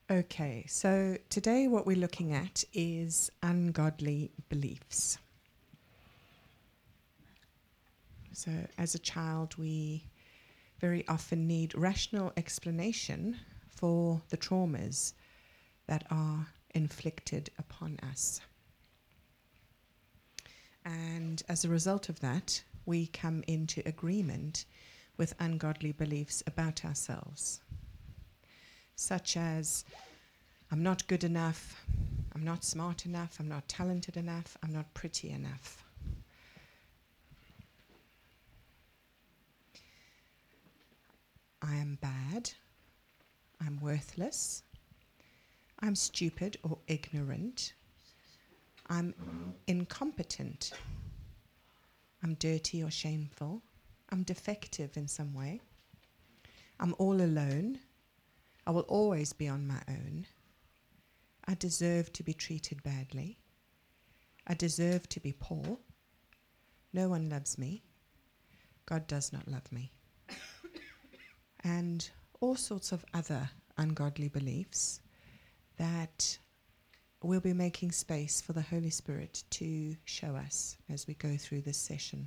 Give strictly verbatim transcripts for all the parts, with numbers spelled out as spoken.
Okay, so today what we're looking at is ungodly beliefs. So as a child, we very often need rational explanation for the traumas that are inflicted upon us. And as a result of that, we come into agreement with ungodly beliefs about ourselves, such as, I'm not good enough, I'm not smart enough, I'm not talented enough, I'm not pretty enough. I am bad, I'm worthless, I'm stupid or ignorant, I'm incompetent, I'm dirty or shameful, I'm defective in some way, I'm all alone, I will always be on my own, I deserve to be treated badly, I deserve to be poor, no one loves me, God does not love me, and all sorts of other ungodly beliefs that we'll be making space for the Holy Spirit to show us as we go through this session.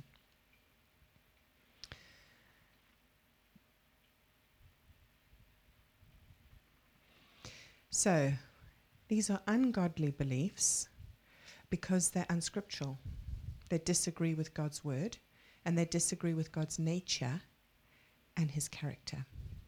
So, these are ungodly beliefs because they're unscriptural. They disagree with God's word, and they disagree with God's nature and his character.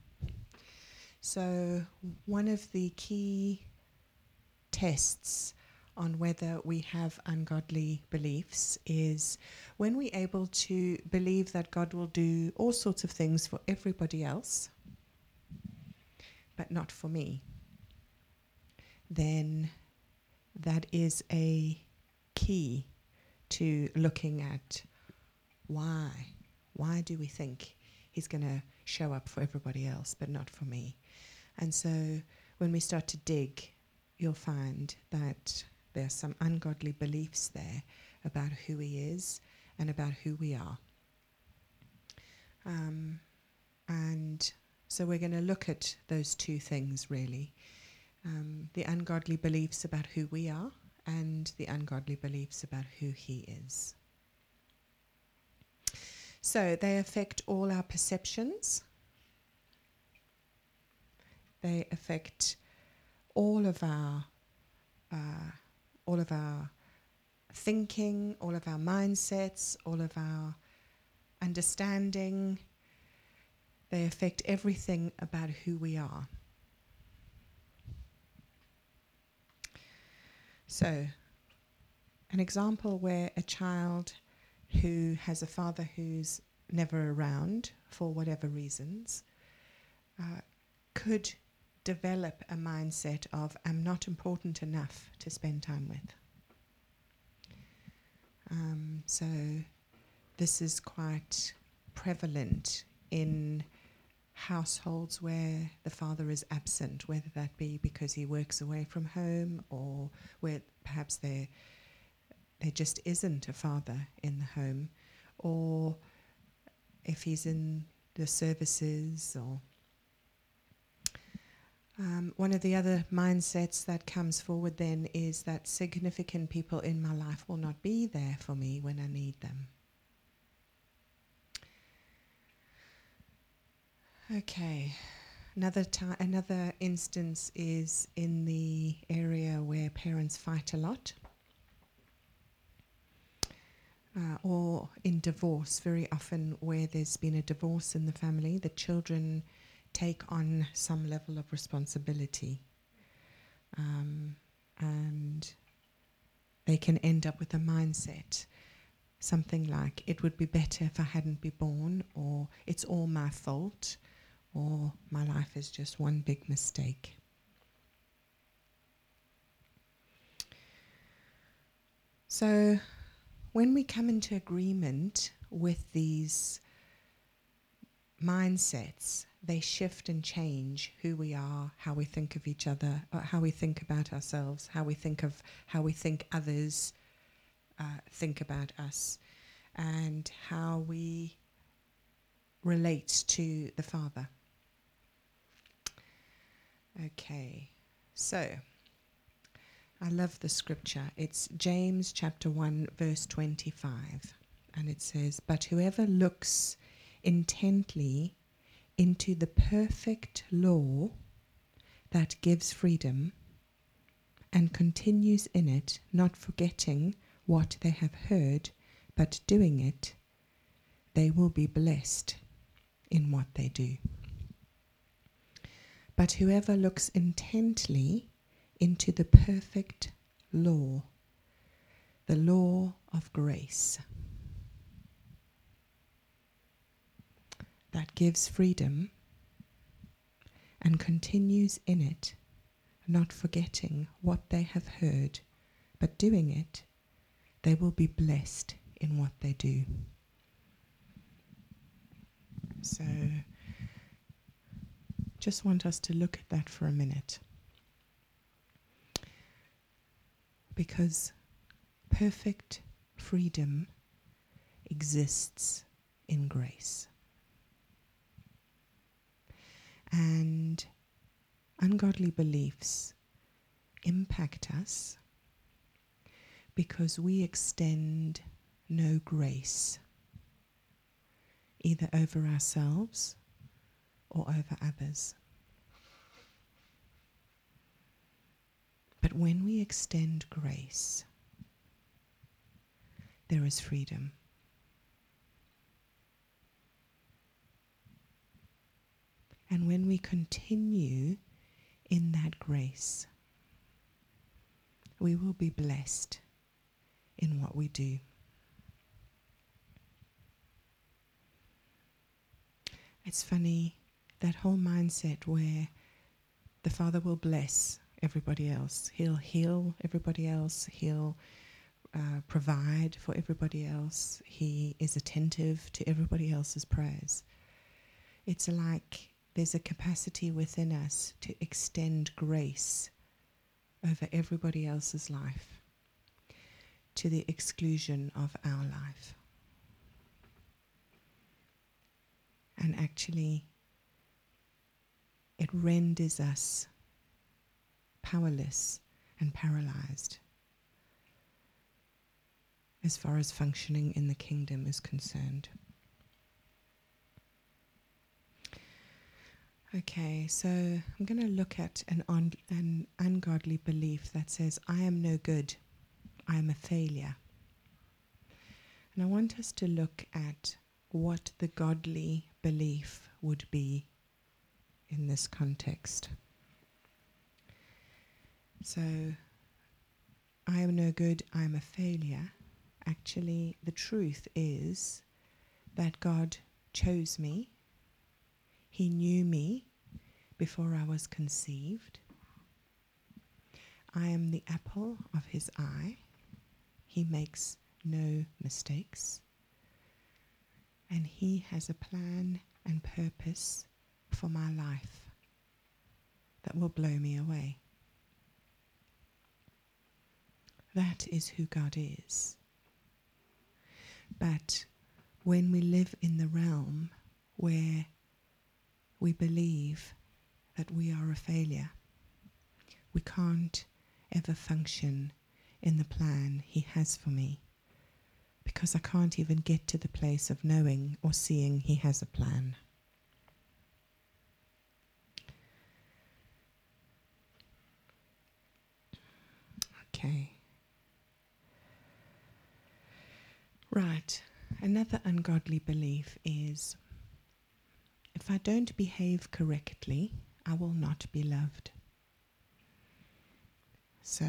So, one of the key tests on whether we have ungodly beliefs is when we're able to believe that God will do all sorts of things for everybody else, but not for me, then that is a key to looking at why. Why do we think he's going to show up for everybody else, but not for me? And so when we start to dig, you'll find that there are some ungodly beliefs there about who he is and about who we are. Um, and so we're going to look at those two things, really. Um, the ungodly beliefs about who we are and the ungodly beliefs about who he is. So they affect all our perceptions. They affect all of our uh, all of our thinking, all of our mindsets, all of our understanding. They affect everything about who we are. So, an example where a child who has a father who's never around for whatever reasons uh, could develop a mindset of, I'm not important enough to spend time with. Um, so this is quite prevalent in households where the father is absent, whether that be because he works away from home or where perhaps there there just isn't a father in the home, or if he's in the services. Or um, one of the other mindsets that comes forward then is that significant people in my life will not be there for me when I need them. Okay, another ti- another instance is in the area where parents fight a lot, uh, or in divorce. Very often where there's been a divorce in the family, the children take on some level of responsibility, um, and they can end up with a mindset, something like, it would be better if I hadn't been born, or it's all my fault, or my life is just one big mistake. So when we come into agreement with these mindsets, they shift and change who we are, how we think of each other, uh, how we think about ourselves, how we think of how we think others uh, think about us, and how we relate to the Father. Okay, So, I love the scripture. It's James chapter one, verse twenty-five. And it says, "But whoever looks intently into the perfect law that gives freedom and continues in it, not forgetting what they have heard, but doing it, they will be blessed in what they do." But whoever looks intently into the perfect law, the law of grace, that gives freedom and continues in it, not forgetting what they have heard, but doing it, they will be blessed in what they do. So, just want us to look at that for a minute. Because perfect freedom exists in grace. And ungodly beliefs impact us because we extend no grace, either over ourselves or over others. But when we extend grace, there is freedom. And when we continue in that grace, we will be blessed in what we do. It's funny, that whole mindset where the Father will bless everybody else. He'll heal everybody else. He'll uh, provide for everybody else. He is attentive to everybody else's prayers. It's like there's a capacity within us to extend grace over everybody else's life to the exclusion of our life. And actually, it renders us powerless and paralyzed as far as functioning in the kingdom is concerned. Okay, so I'm going to look at an, un- an ungodly belief that says, I am no good, I am a failure. And I want us to look at what the godly belief would be in this context. So, I am no good, I am a failure. Actually, the truth is that God chose me. He knew me before I was conceived. I am the apple of his eye. He makes no mistakes. And he has a plan and purpose for my life that will blow me away. That is who God is. But when we live in the realm where we believe that we are a failure, we can't ever function in the plan he has for me, because I can't even get to the place of knowing or seeing he has a plan. Okay. Right. Another ungodly belief is, if I don't behave correctly, I will not be loved. So,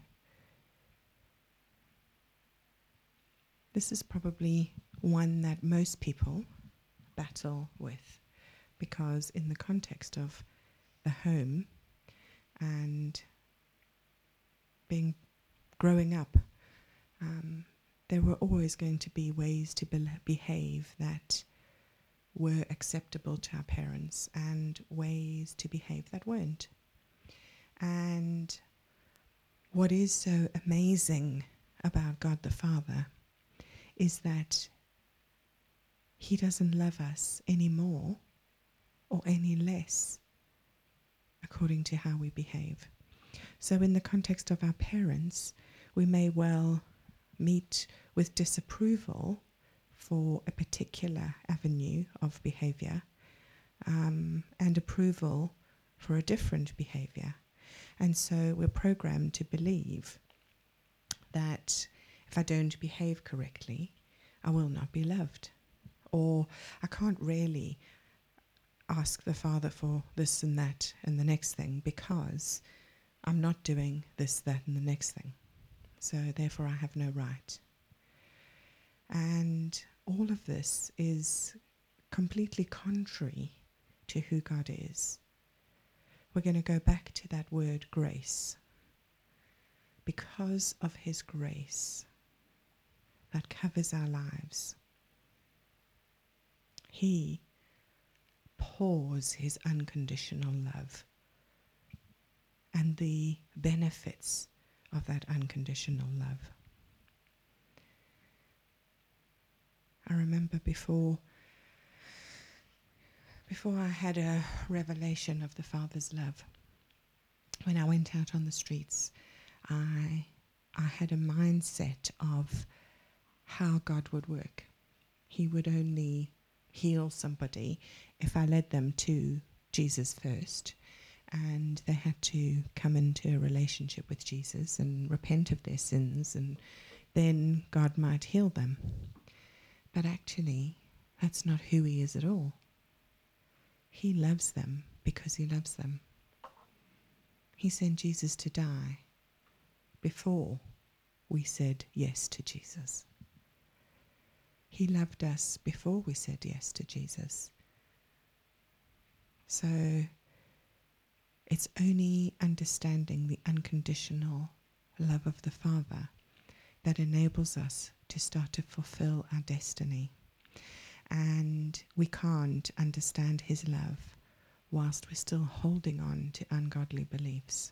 this is probably one that most people battle with, because in the context of the home and being growing up, um, there were always going to be ways to be- behave that were acceptable to our parents and ways to behave that weren't. And what is so amazing about God the Father is that he doesn't love us any more or any less according to how we behave. So in the context of our parents, we may well meet with disapproval for a particular avenue of behavior, um, and approval for a different behavior. And so we're programmed to believe that if I don't behave correctly, I will not be loved. Or I can't really ask the Father for this and that and the next thing because I'm not doing this, that, and the next thing. So therefore I have no right. And all of this is completely contrary to who God is. We're going to go back to that word grace. Because of his grace that covers our lives, he pours his unconditional love and the benefits of that unconditional love. I remember before before I had a revelation of the Father's love, when I went out on the streets, I I had a mindset of how God would work. He would only heal somebody if I led them to Jesus first, and they had to come into a relationship with Jesus and repent of their sins, and then God might heal them. But actually, that's not who he is at all. He loves them because he loves them. He sent Jesus to die before we said yes to Jesus. He loved us before we said yes to Jesus. So it's only understanding the unconditional love of the Father that enables us to start to fulfill our destiny. And we can't understand his love whilst we're still holding on to ungodly beliefs.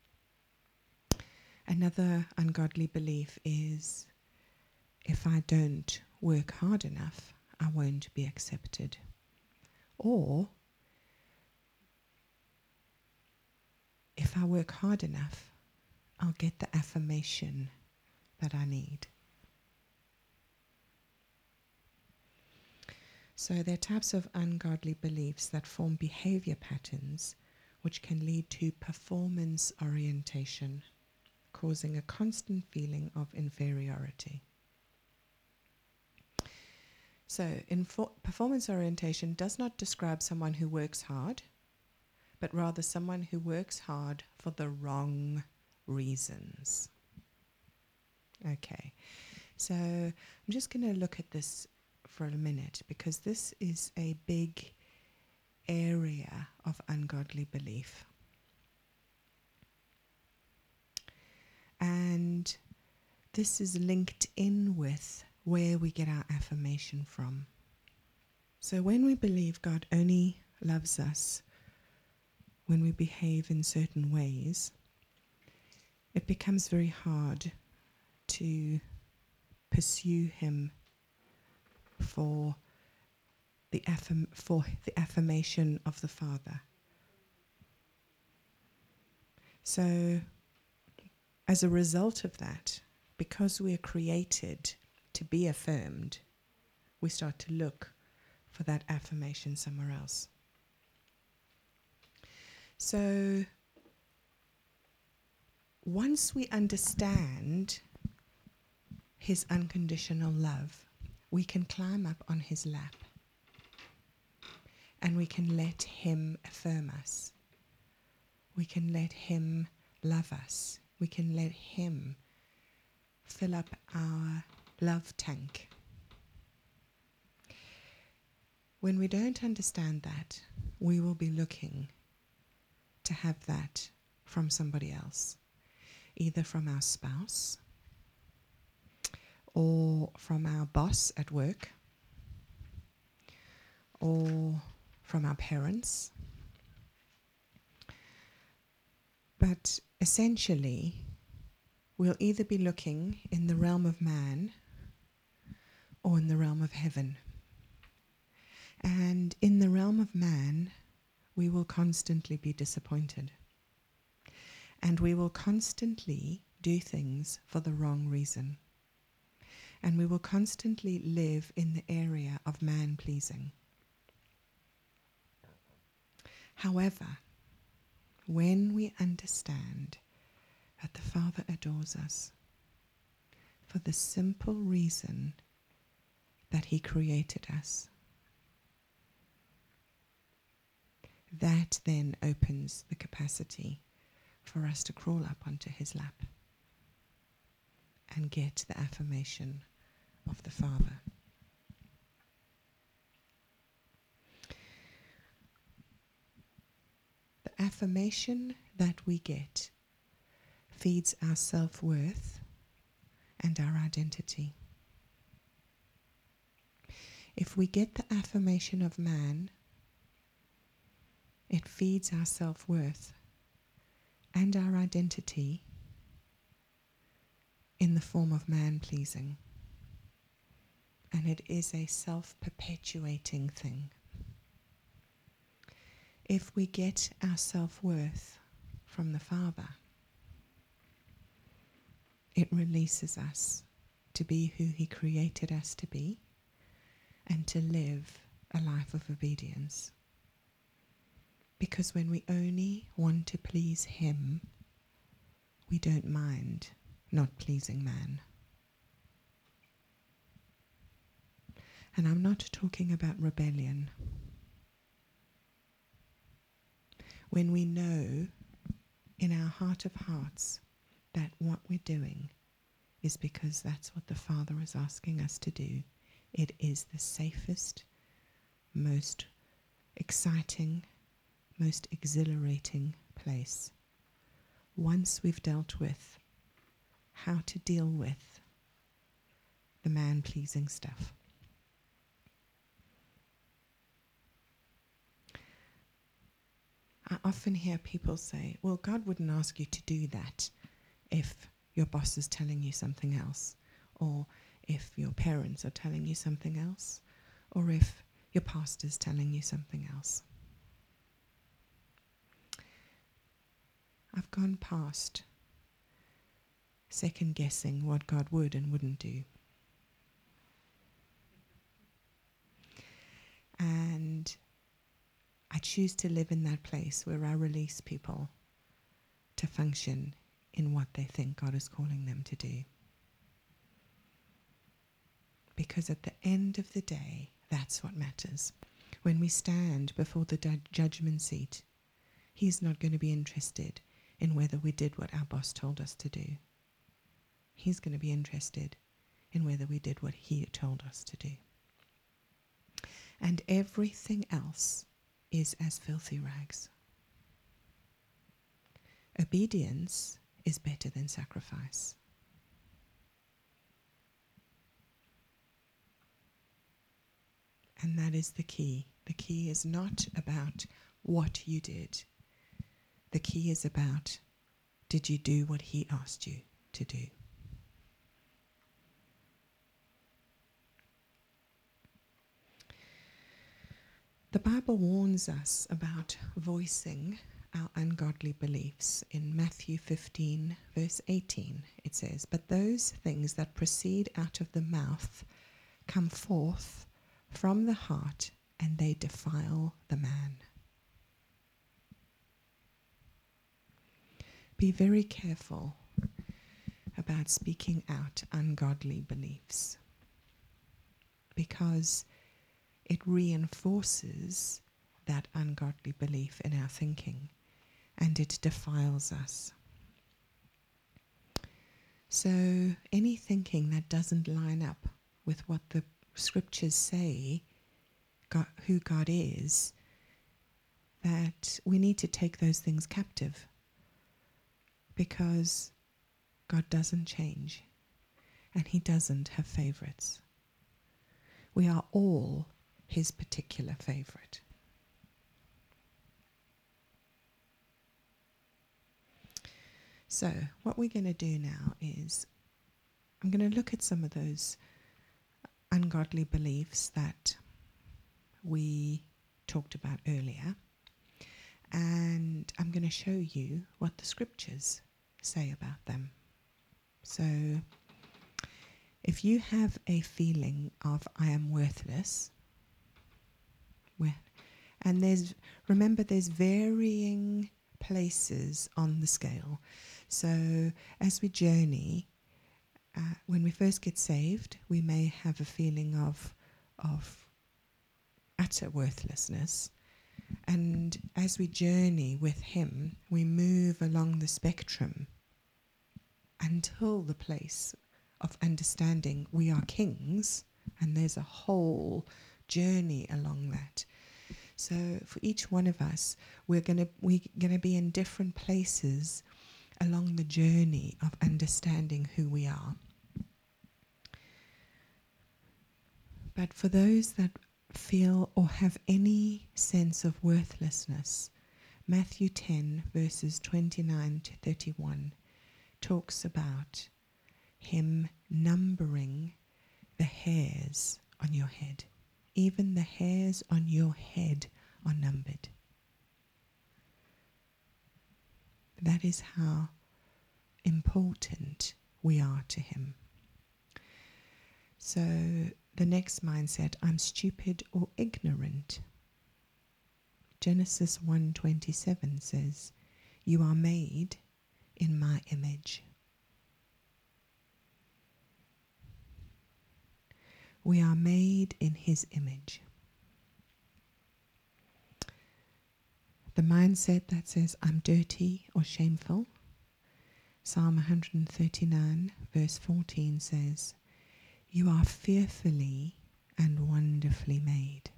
Another ungodly belief is, if I don't work hard enough, I won't be accepted. Or, if I work hard enough, I'll get the affirmation that I need. So there are types of ungodly beliefs that form behavior patterns which can lead to performance orientation, causing a constant feeling of inferiority. So infor- performance orientation does not describe someone who works hard, but rather someone who works hard for the wrong reasons. Okay, so I'm just going to look at this for a minute, because this is a big area of ungodly belief. And this is linked in with where we get our affirmation from. So when we believe God only loves us when we behave in certain ways, it becomes very hard to pursue him for the affirm- for the affirmation of the Father. So as a result of that, because we are created to be affirmed, we start to look for that affirmation somewhere else. So once we understand his unconditional love, we can climb up on his lap and we can let him affirm us. We can let him love us. We can let him fill up our love tank. When we don't understand that, we will be looking to have that from somebody else, either from our spouse or from our boss at work or from our parents. But essentially, we'll either be looking in the realm of man or in the realm of heaven. And in the realm of man, we will constantly be disappointed. And we will constantly do things for the wrong reason. And we will constantly live in the area of man-pleasing. However, when we understand that the Father adores us for the simple reason that He created us, that then opens the capacity for us to crawl up onto His lap and get the affirmation of the Father. The affirmation that we get feeds our self-worth and our identity. If we get the affirmation of man, it feeds our self-worth and our identity in the form of man-pleasing. And it is a self-perpetuating thing. If we get our self-worth from the Father, it releases us to be who He created us to be and to live a life of obedience. Because when we only want to please Him, we don't mind not pleasing man. And I'm not talking about rebellion. When we know in our heart of hearts that what we're doing is because that's what the Father is asking us to do, it is the safest, most exciting, most exhilarating place. Once we've dealt with how to deal with the man-pleasing stuff. I often hear people say, well, God wouldn't ask you to do that if your boss is telling you something else, or if your parents are telling you something else, or if your pastor's telling you something else. I've gone past second guessing what God would and wouldn't do. And I choose to live in that place where I release people to function in what they think God is calling them to do. Because at the end of the day, that's what matters. When we stand before the du- judgment seat, He's not going to be interested in whether we did what our boss told us to do. He's going to be interested in whether we did what He told us to do. And everything else is as filthy rags. Obedience is better than sacrifice. And that is the key. The key is not about what you did. The key is about, did you do what He asked you to do? The Bible warns us about voicing our ungodly beliefs. In Matthew fifteen, verse eighteen, it says, "But those things that proceed out of the mouth come forth from the heart, and they defile the man." Be very careful about speaking out ungodly beliefs, because it reinforces that ungodly belief in our thinking, and it defiles us. So any thinking that doesn't line up with what the scriptures say God, who God is, that we need to take those things captive, because God doesn't change and He doesn't have favorites. We are all His particular favorite. So what we're going to do now is I'm going to look at some of those ungodly beliefs that we talked about earlier, And I'm going to show you what the scriptures say about them. So if you have a feeling of I am worthless, where, and there's, remember there's varying places on the scale. So as we journey, uh, when we first get saved, we may have a feeling of, of utter worthlessness. And as we journey with him, we move along the spectrum until the place of understanding we are kings, and there's a whole journey along that. So for each one of us, we're gonna we're gonna be in different places along the journey of understanding who we are. But for those that feel or have any sense of worthlessness, Matthew ten verses twenty-nine to thirty-one talks about him numbering the hairs on your head. Even the hairs on your head are numbered. That is how important we are to him. So the next mindset, I'm stupid or ignorant. Genesis one twenty-seven says, you are made in my image. We are made in his image. The mindset that says, I'm dirty or shameful. Psalm one thirty-nine verse fourteen says, you are fearfully and wonderfully made.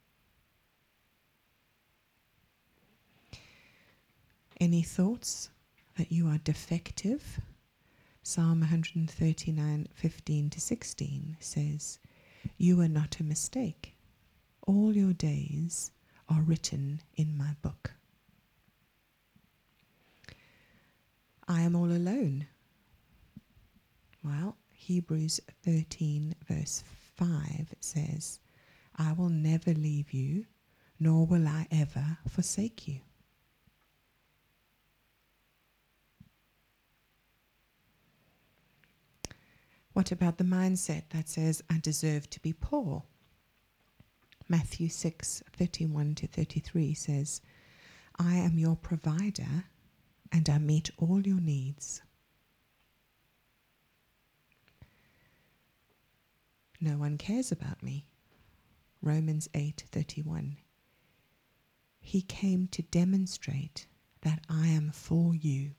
Any thoughts that you are defective? Psalm one thirty-nine fifteen to sixteen says, you are not a mistake. All your days are written in my book. I am all alone. Well, Hebrews thirteen verse five says, I will never leave you, nor will I ever forsake you. What about the mindset that says, I deserve to be poor? Matthew six thirty-one to thirty-three says, I am your provider and I meet all your needs. No one cares about me. Romans eight thirty-one. He came to demonstrate that I am for you.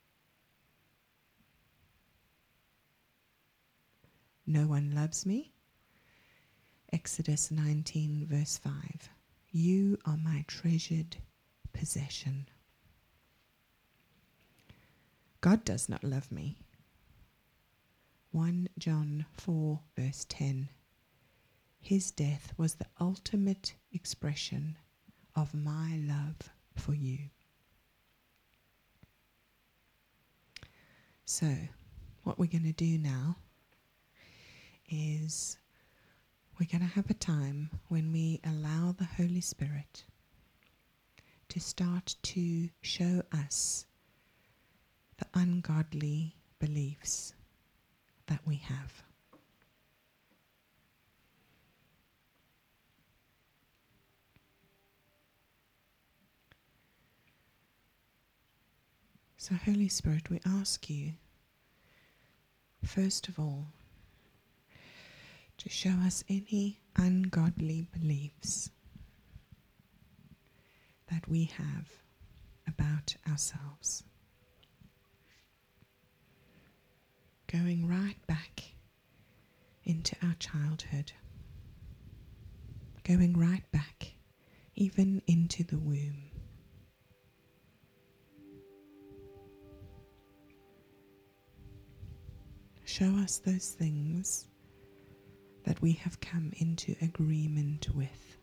No one loves me. Exodus nineteen verse five. You are my treasured possession. God does not love me. First John four verse ten. His death was the ultimate expression of my love for you. So, what we're going to do now is we're going to have a time when we allow the Holy Spirit to start to show us the ungodly beliefs that we have. So, Holy Spirit, we ask you, first of all, to show us any ungodly beliefs that we have about ourselves. Going right back into our childhood, going right back even into the womb. Show us those things that we have come into agreement with.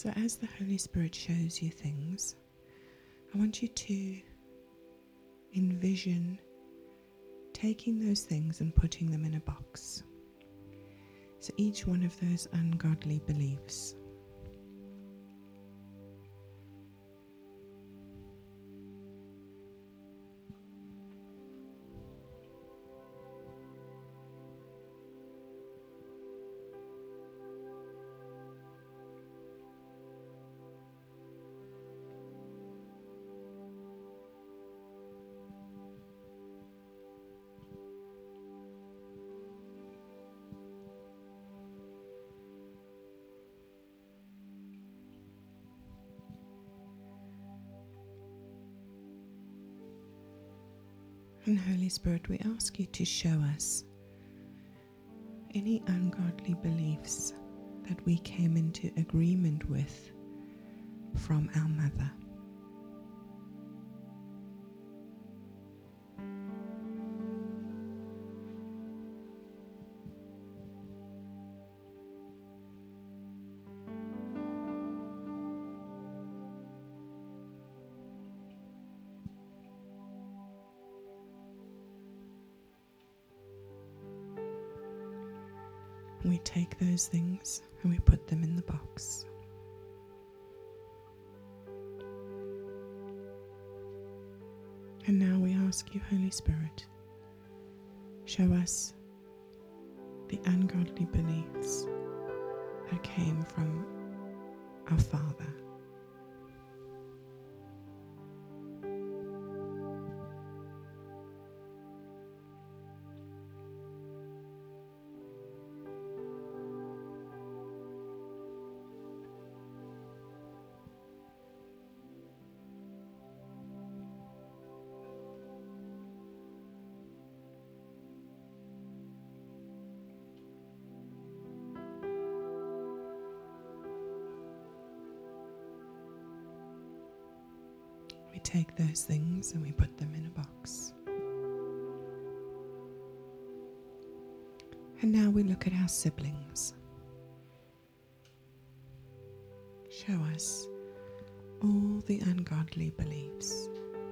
So as the Holy Spirit shows you things, I want you to envision taking those things and putting them in a box. So each one of those ungodly beliefs, and Holy Spirit, we ask you to show us any ungodly beliefs that we came into agreement with from our mother. We take those things and we put them in the box. And now we ask you, Holy Spirit, show us the ungodly beliefs that came from our Father. We take those things and we put them in a box. And now we look at our siblings. Show us all the ungodly beliefs.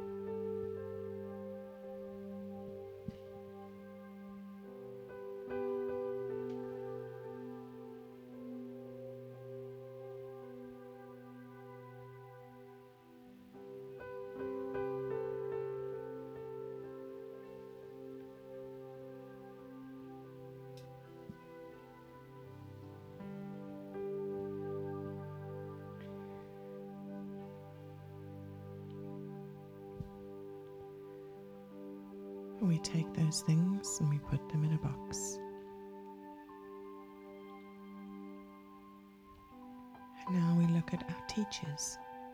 We take those things and we put them in a box. And now we look at our teachers.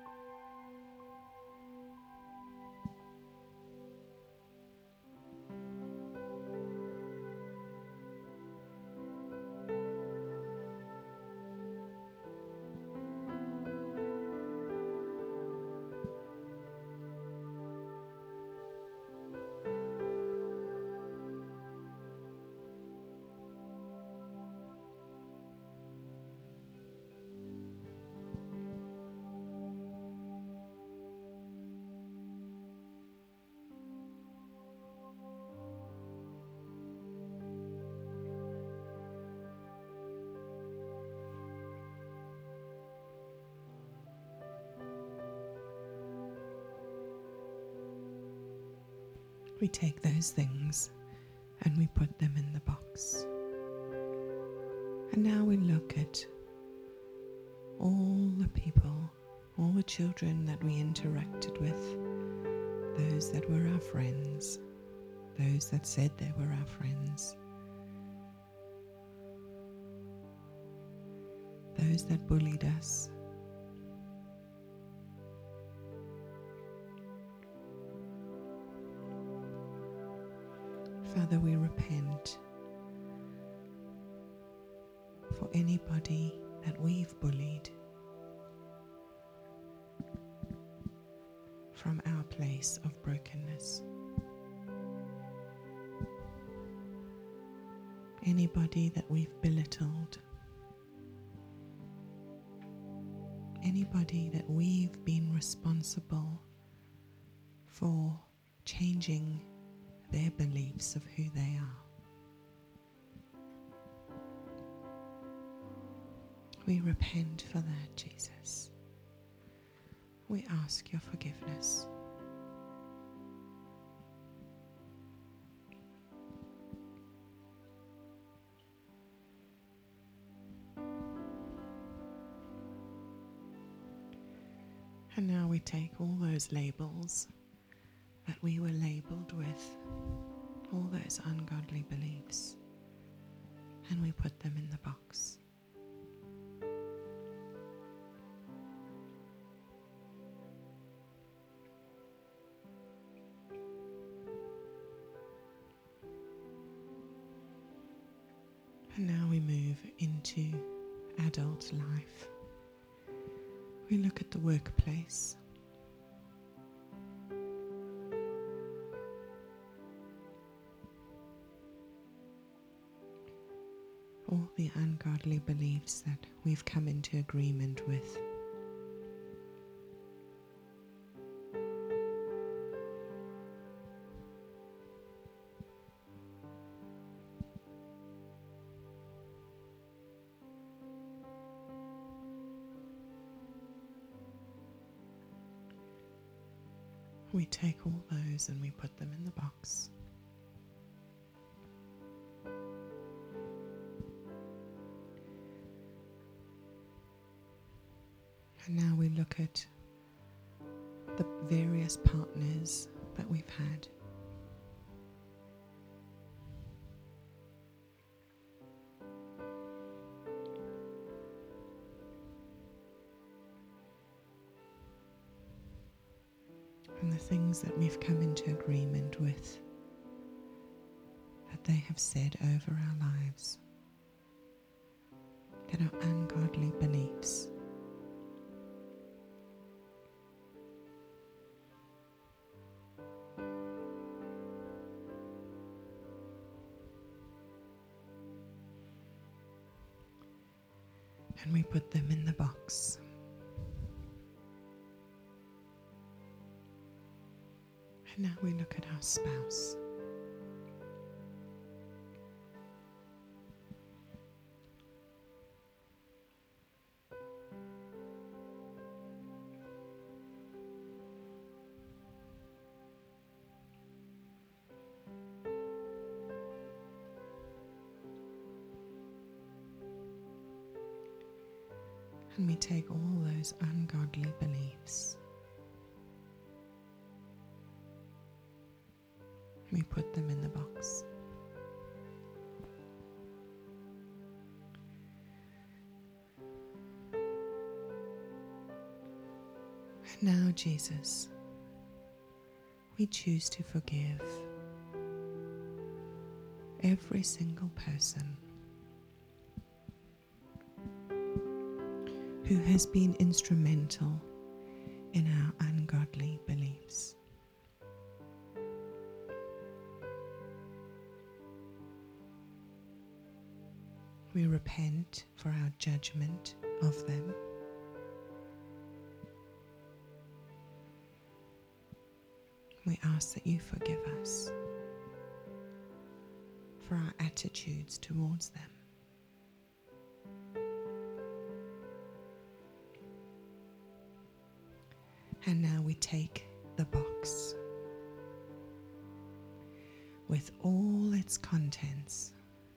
We take those things and we put them in the box. And now we look at all the people, all the children that we interacted with, those that were our friends, those that said they were our friends, those that bullied us, Father, we repent for anybody that we've bullied from our place of brokenness. Anybody that we've belittled. anybody that we've been responsible for changing their beliefs of who they are. We repent for that, Jesus. We ask your forgiveness. And now we take all those labels that we were labeled with, all those ungodly beliefs, and we put them in the box. And now we move into adult life. We look at the workplace. All the ungodly beliefs that we've come into agreement with. We take all those and we put them in the box. And now we look at the various partners that we've had. And the things that we've come into agreement with, that they have said over our lives, that are ungodly beliefs. And we put them in the box. And now we look at our spouse. And we take all those ungodly beliefs. We put them in the box. And now, Jesus, we choose to forgive every single person who has been instrumental in our ungodly beliefs. We repent for our judgment of them. We ask that you forgive us for our attitudes towards them. And now we take the box with all its contents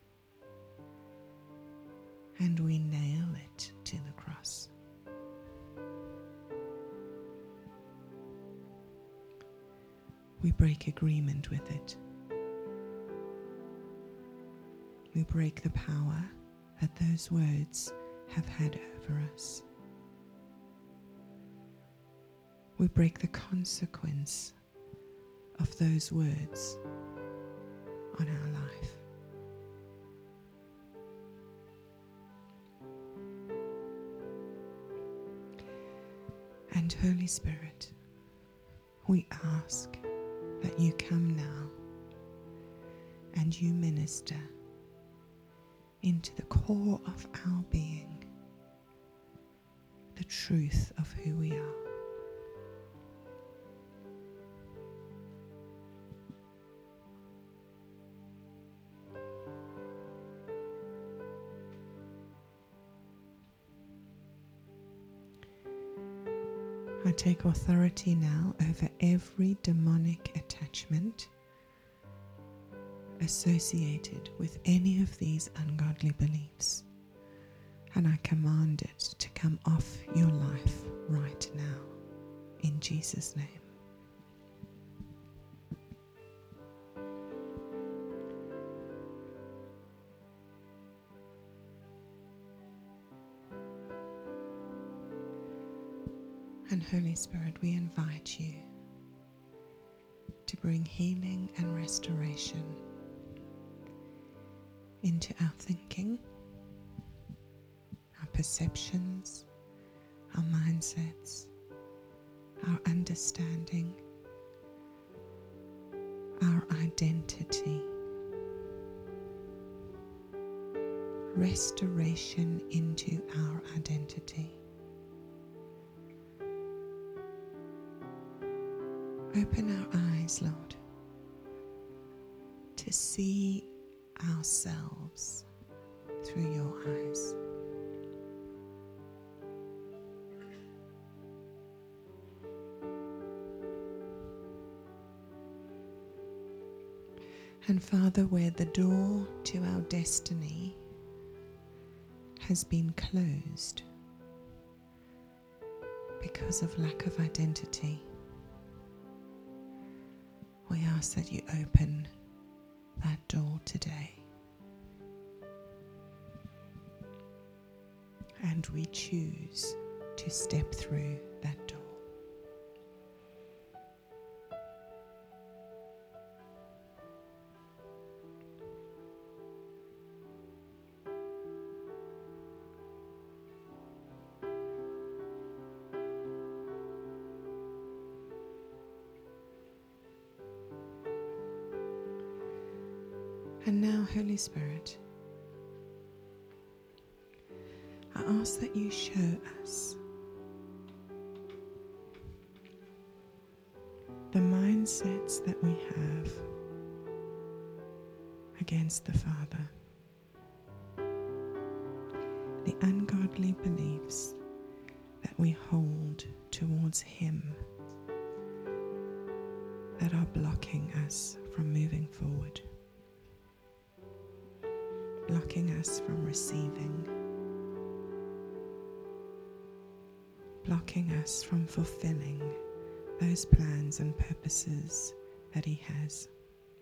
and we nail it to the cross. We break agreement with it. We break the power that those words have had over us. We break the consequence of those words on our life. And Holy Spirit, we ask that you come now and you minister into the core of our being, the truth of who we are. I take authority now over every demonic attachment associated with any of these ungodly beliefs, and I command it to come off your life right now, in Jesus' name. And Holy Spirit, we invite you to bring healing and restoration into our thinking, our perceptions, our mindsets, our understanding, our identity. Restoration into our identity. Open our eyes, Lord, to see ourselves through your eyes. And Father, where the door to our destiny has been closed because of lack of identity, we ask that you open that door today. And we choose to step through that door. And now, Holy Spirit, I ask that you show us the mindsets that we have against the Father, the ungodly beliefs that we hold towards Him that are blocking us from moving forward, blocking us from receiving, blocking us from fulfilling those plans and purposes that He has.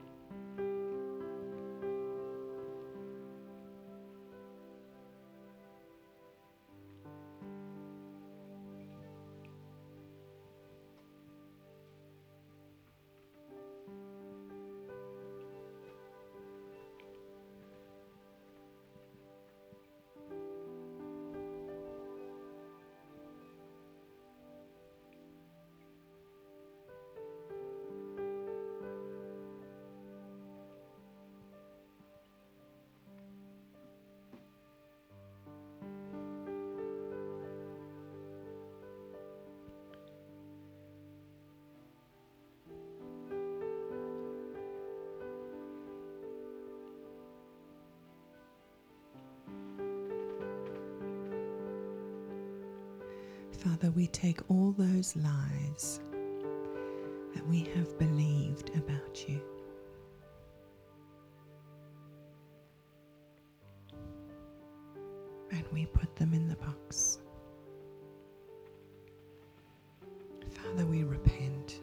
Father, we take all those lies that we have believed about you, and we put them in the box. Father, we repent.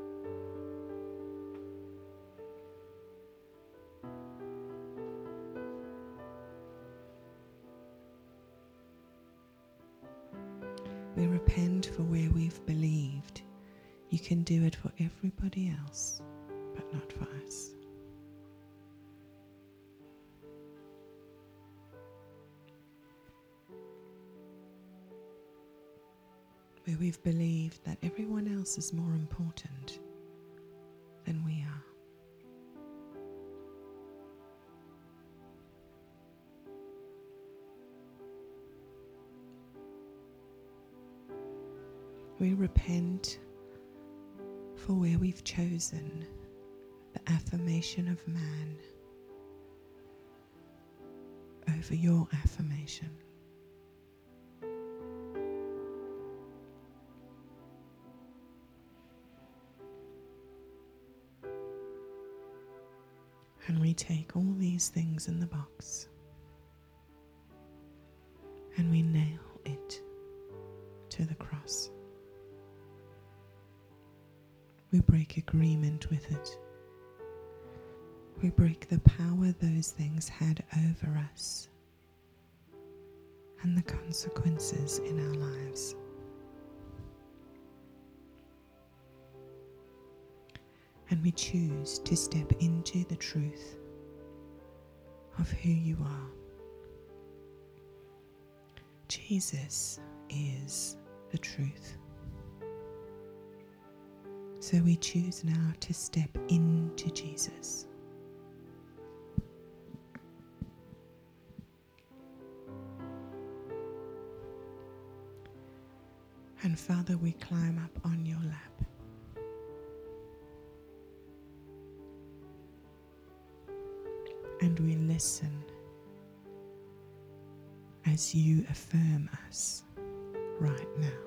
We repent for where we've believed you can do it for everybody else, but not for us. Where we've believed that everyone else is more important than we are. we repent for where we've chosen the affirmation of man over your affirmation. And we take all these things in the box and we nail it to the cross. We break agreement with it. We break the power those things had over us and the consequences in our lives. And we choose to step into the truth of who you are. Jesus is the truth. So we choose now to step into Jesus. And Father, we climb up on your lap. And we listen as you affirm us right now.